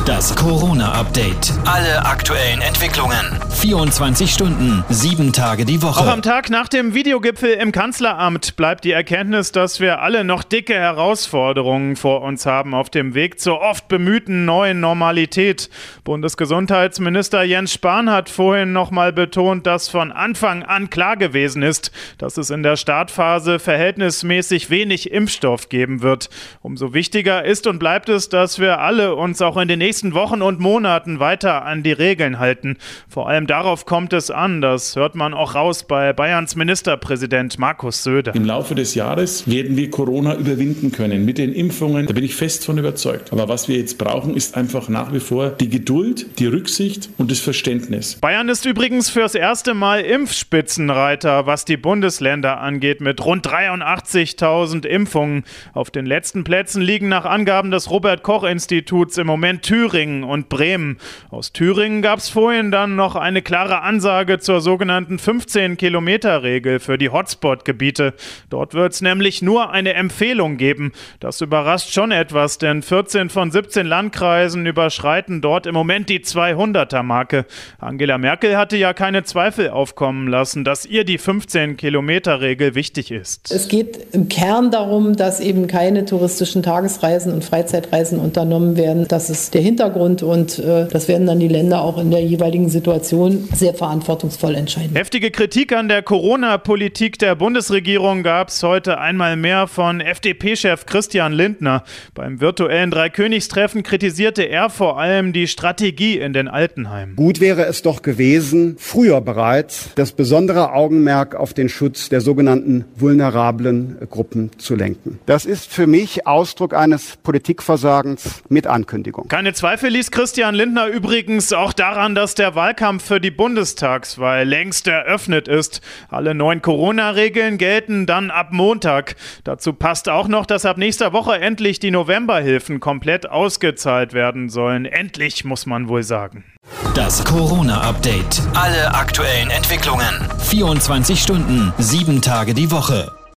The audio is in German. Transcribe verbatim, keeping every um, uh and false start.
Das Corona-Update. Alle aktuellen Entwicklungen. vierundzwanzig Stunden, sieben Tage die Woche. Auch am Tag nach dem Videogipfel im Kanzleramt bleibt die Erkenntnis, dass wir alle noch dicke Herausforderungen vor uns haben auf dem Weg zur oft bemühten neuen Normalität. Bundesgesundheitsminister Jens Spahn hat vorhin nochmal betont, dass von Anfang an klar gewesen ist, dass es in der Startphase verhältnismäßig wenig Impfstoff geben wird. Umso wichtiger ist und bleibt es, dass wir alle uns auch in den nächsten Wochen und Monaten weiter an die Regeln halten. Vor allem darauf kommt es an, das hört man auch raus bei Bayerns Ministerpräsident Markus Söder. Im Laufe des Jahres werden wir Corona überwinden können mit den Impfungen, da bin ich fest von überzeugt. Aber was wir jetzt brauchen, ist einfach nach wie vor die Geduld, die Rücksicht und das Verständnis. Bayern ist übrigens fürs erste Mal Impfspitzenreiter, was die Bundesländer angeht, mit rund dreiundachtzigtausend Impfungen. Auf den letzten Plätzen liegen nach Angaben des Robert-Koch-Instituts im Moment Thüringen und Bremen. Aus Thüringen gab es vorhin dann noch eine klare Ansage zur sogenannten fünfzehn-Kilometer-Regel für die Hotspot-Gebiete. Dort wird es nämlich nur eine Empfehlung geben. Das überrascht schon etwas, denn vierzehn von siebzehn Landkreisen überschreiten dort im Moment die zweihunderter-Marke. Angela Merkel hatte ja keine Zweifel aufkommen lassen, dass ihr die fünfzehn-Kilometer-Regel wichtig ist. Es geht im Kern darum, dass eben keine touristischen Tagesreisen und Freizeitreisen unternommen werden. Das ist der Hintergrund und äh, das werden dann die Länder auch in der jeweiligen Situation sehr verantwortungsvoll entscheiden. Heftige Kritik an der Corona-Politik der Bundesregierung gab es heute einmal mehr von F D P-Chef Christian Lindner. Beim virtuellen Dreikönigstreffen kritisierte er vor allem die Strategie in den Altenheimen. Gut wäre es doch gewesen, früher bereits das besondere Augenmerk auf den Schutz der sogenannten vulnerablen Gruppen zu lenken. Das ist für mich Ausdruck eines Politikversagens mit Ankündigung. Keine Zweifel ließ Christian Lindner übrigens auch daran, dass der Wahlkampf für die Bundestagswahl längst eröffnet ist. Alle neuen Corona-Regeln gelten dann ab Montag. Dazu passt auch noch, dass ab nächster Woche endlich die Novemberhilfen komplett ausgezahlt werden sollen. Endlich, muss man wohl sagen. Das Corona-Update. Alle aktuellen Entwicklungen. vierundzwanzig Stunden, sieben Tage die Woche.